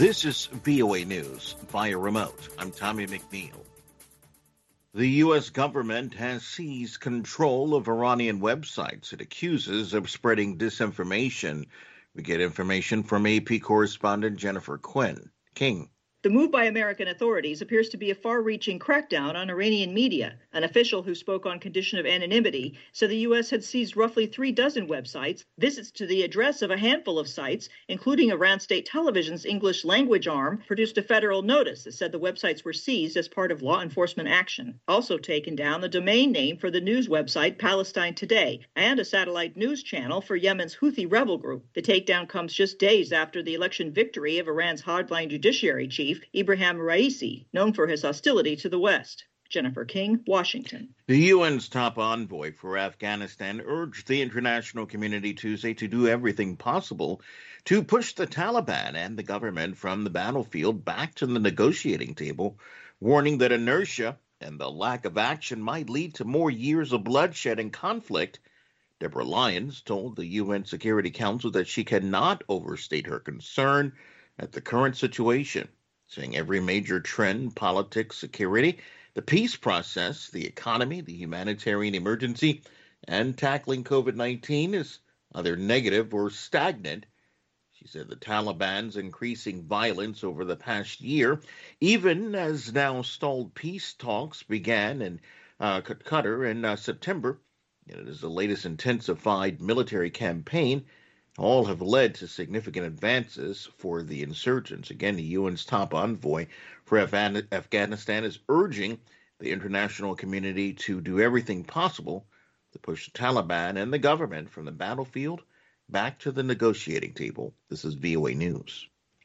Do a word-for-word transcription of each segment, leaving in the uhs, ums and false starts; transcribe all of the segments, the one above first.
This is V O A News via remote. I'm Tommy McNeil. The U S government has seized control of Iranian websites it accuses of spreading disinformation. We get information from A P correspondent Jennifer Quinn. King. The move by American authorities appears to be a far-reaching crackdown on Iranian media. An official who spoke on condition of anonymity said the U S had seized roughly three dozen websites, visits to the address of a handful of sites, including Iran State Television's English language arm, produced a federal notice that said the websites were seized as part of law enforcement action. Also taken down the domain name for the news website Palestine Today and a satellite news channel for Yemen's Houthi rebel group. The takedown comes just days after the election victory of Iran's hardline judiciary chief, Ibrahim Raisi, known for his hostility to the West. Jennifer King, Washington. The U N's top envoy for Afghanistan urged the international community Tuesday to do everything possible to push the Taliban and the government from the battlefield back to the negotiating table, warning that inertia and the lack of action might lead to more years of bloodshed and conflict. Deborah Lyons told the U N Security Council that she cannot overstate her concern at the current situation, saying every major trend, politics, security, the peace process, the economy, the humanitarian emergency, and tackling COVID nineteen is either negative or stagnant. She said the Taliban's increasing violence over the past year, even as now stalled peace talks began in uh, Qatar in uh, September, and it is the latest intensified military campaign, all have led to significant advances for the insurgents. Again, the U N's top envoy for Afghan- Afghanistan is urging the international community to do everything possible to push the Taliban and the government from the battlefield back to the negotiating table. This is V O A News.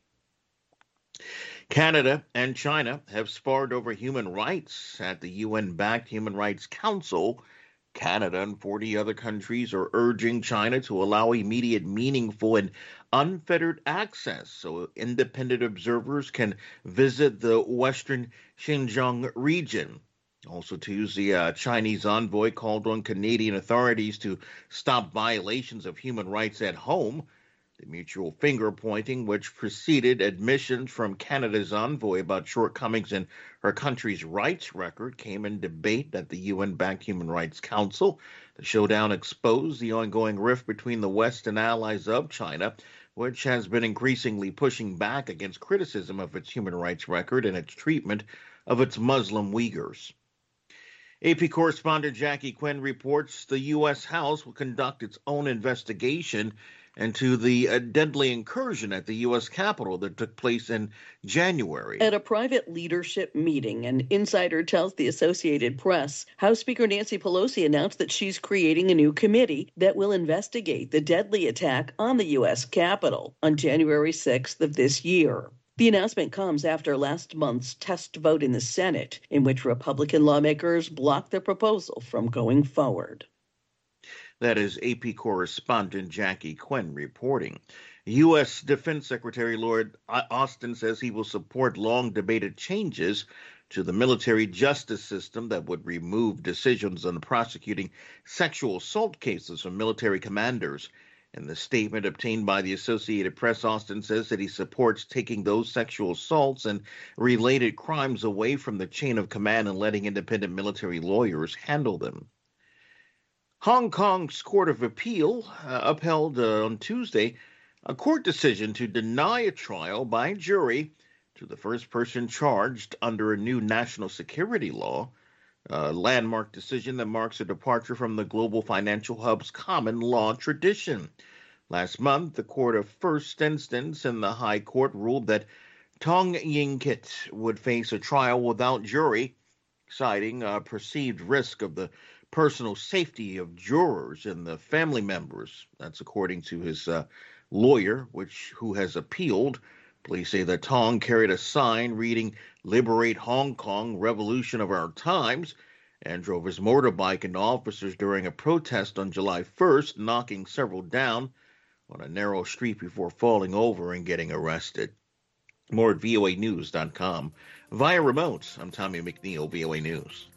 Canada and China have sparred over human rights at the U N-backed Human Rights Council. Canada and forty other countries are urging China to allow immediate, meaningful, and unfettered access so independent observers can visit the Western Xinjiang region. Also Tuesday, a Chinese envoy called on Canadian authorities to stop violations of human rights at home. The mutual finger-pointing, which preceded admissions from Canada's envoy about shortcomings in her country's rights record, came in debate at the U N-backed Human Rights Council. The showdown exposed the ongoing rift between the West and allies of China, which has been increasingly pushing back against criticism of its human rights record and its treatment of its Muslim Uyghurs. A P correspondent Jackie Quinn reports the U S House will conduct its own investigation into the uh, deadly incursion at the U S Capitol that took place in January. At a private leadership meeting, an insider tells the Associated Press, House Speaker Nancy Pelosi announced that she's creating a new committee that will investigate the deadly attack on the U S Capitol on January sixth of this year. The announcement comes after last month's test vote in the Senate, in which Republican lawmakers blocked the proposal from going forward. That is A P correspondent Jackie Quinn reporting. U S Defense Secretary Lloyd Austin says he will support long-debated changes to the military justice system that would remove decisions on prosecuting sexual assault cases from military commanders. In the statement obtained by the Associated Press, Austin says that he supports taking those sexual assaults and related crimes away from the chain of command and letting independent military lawyers handle them. Hong Kong's Court of Appeal uh, upheld uh, on Tuesday a court decision to deny a trial by jury to the first person charged under a new national security law, a landmark decision that marks a departure from the global financial hub's common law tradition. Last month, the Court of First Instance in the High Court ruled that Tong Ying Kit would face a trial without jury, citing a perceived risk of the personal safety of jurors and the family members. That's according to his uh, lawyer, which who has appealed. Police say that Tong carried a sign reading "Liberate Hong Kong, Revolution of Our Times," and drove his motorbike into officers during a protest on July first, knocking several down on a narrow street before falling over and getting arrested. More at V O A news dot com. Via remote, I'm Tommy McNeil, V O A News.